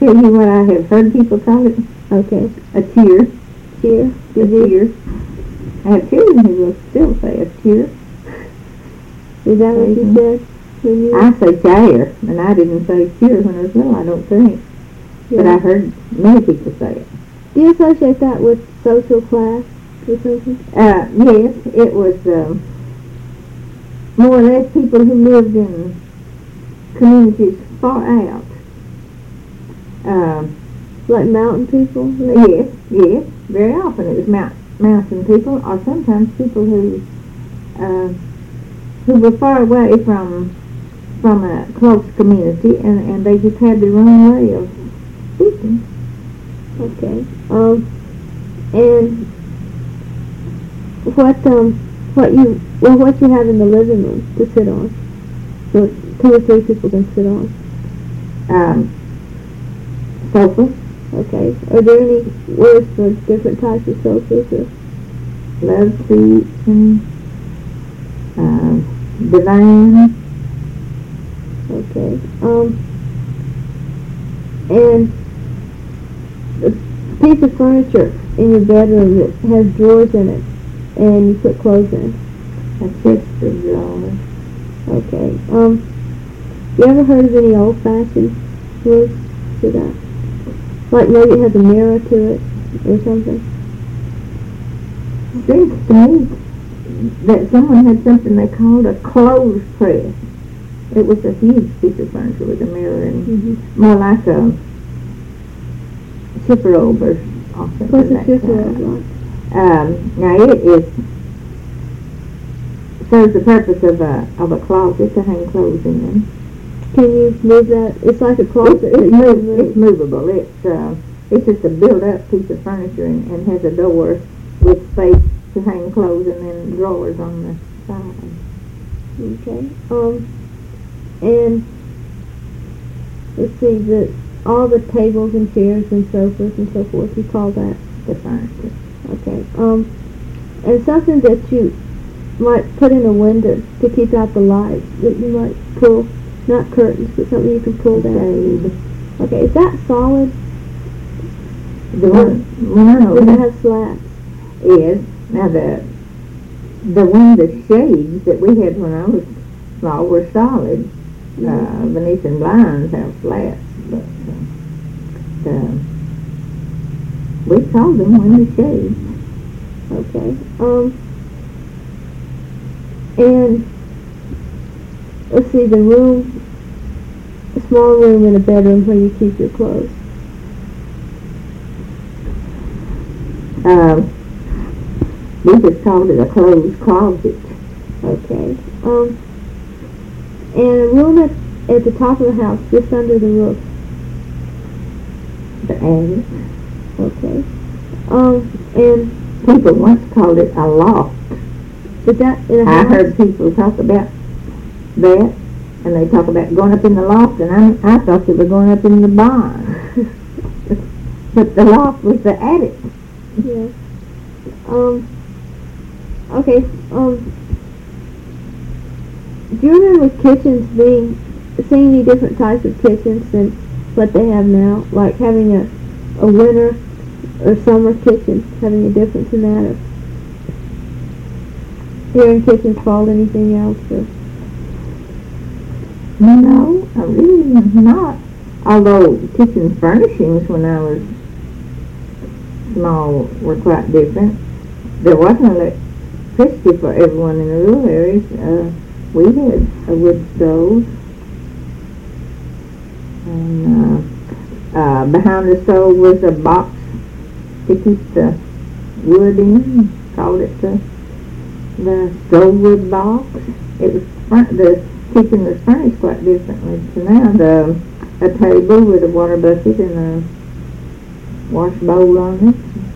tell you what I have heard people call it? Okay. A tier. Tier? A tier. I have children who will still say a tier. Is that what you said? I say chair, and I didn't say tier when I was little, I don't think. Yeah. But I heard many people say it. Do you associate that with social class or something? Yes, it was more or less people who lived in communities far out. Like mountain people? Yes, very often it was mountain people, or sometimes people who were far away from a close community, and they just had their own way of speaking. Okay. And what you have in the living room to sit on? So 2 or 3 people can sit on. Sofa. Okay. Are there any words for different types of sofas? Or? Love seats and divan. Okay. And a piece of furniture in your bedroom that has drawers in it, and you put clothes in. A chest of drawers. Okay. You ever heard of any old-fashioned words for that? Like maybe it has a mirror to it or something? It seems to me that someone had something they called a clothes press. It was a huge piece of furniture with a mirror and more like a chipperobe or something. What's a chipperobe like? Now it serves the purpose of a closet to hang clothes in. Can you move that? It's like a closet. It's movable. It's just a built-up piece of furniture and has a door with space to hang clothes and then drawers on the side. Okay. And let's see, all the tables and chairs and sofas and so forth, you call that the furniture. Okay. And something that you might put in a window to keep out the light, that you might pull, not curtains, but something you can pull down. Okay, is that solid? The one that has slats? Is. Now the window shades that we had when I was small were solid. Venetian blinds have slats, but we called them window shades. Okay. And let's see, the room, a small room in a bedroom where you keep your clothes. We just called it a clothes closet. Okay. And a room at the top of the house, just under the roof. The attic. Okay. And people once called it a loft. Is that in a house? I heard people talk about that, and they talk about going up in the loft, and I thought they were going up in the barn. But the loft was the attic. Yeah. Okay. Do you remember kitchens seeing any different types of kitchens than what they have now? Like having a winter or summer kitchen, having a difference in that? Or hearing kitchens called anything else? Or? No, I really am not. Although kitchen furnishings when I was small were quite different. There wasn't electricity for everyone in the rural areas. We had a wood stove, and behind the stove was a box to keep the wood in. Called it the stove wood box. It was the kitchen was furnished quite differently to now. A table with a water bucket and a wash bowl on it.